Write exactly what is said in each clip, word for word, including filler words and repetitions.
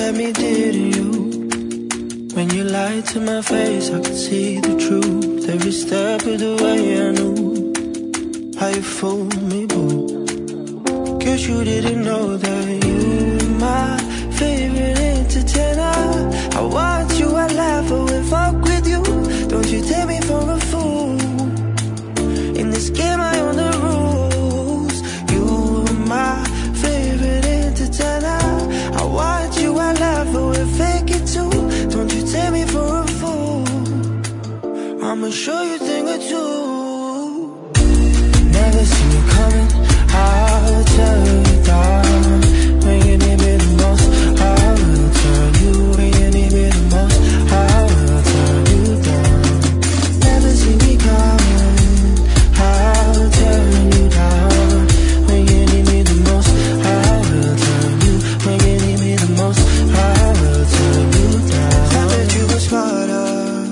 let me, didn't you? When you lied to my face, I could see the truth. Every step of the way I knew how you fooled me, boo. Guess you didn't know that you were my favorite entertainer. I watch you, I laugh, I will fuck with you. Don't you take me for a fool. In this game I own the rules. You were my favorite entertainer. I watch you, I laugh, I will fake it too. Don't you take me for a fool. I'ma show you a thing or two. Never seen you coming, I'll tell you down. When you need me the most, I will turn you. When you need me the most, I will turn you down. Never see me coming, I'll turn you down. When you need me the most, I will turn you. When you need me the most, I will turn you down. I bet you were smarter,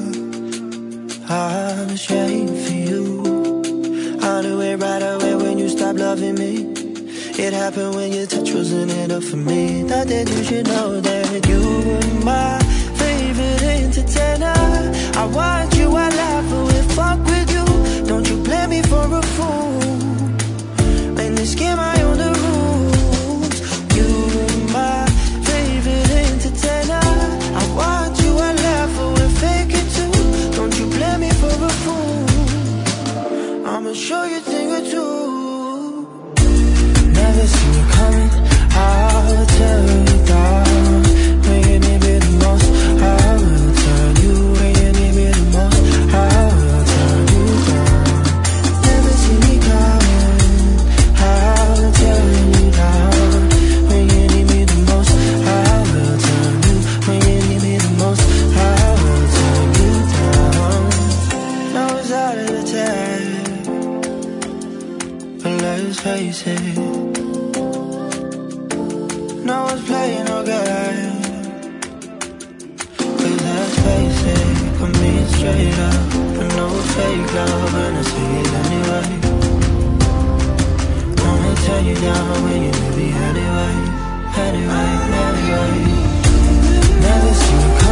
I'm ashamed for you. I knew it right away when you stopped loving me. It happened when your touch wasn't enough for me. Thought that you should know that you were my favorite entertainer. I watch you, I laugh, I will fuck with you. Don't you play me for a fool. In this game I own the rules. You were my favorite entertainer. I watch you, I laugh, I will fake it too. Don't you play me for a fool. I'ma show you a thing or two. Never seen you coming, I'll tell you down. When you need me the most, I will turn you. When you need me the most, I will turn you down. Never seen me coming, I'll tell you down. When you need me the most, I will turn you. When you need me the most, I will turn you down. Now it's out of the time, but let's face it, no one's playing no game. Cause let's face it, come me straight up, but no fake love, and I see it anyway. I'ma turn you down when you need me anyway. Anyway, anyway. Never seen you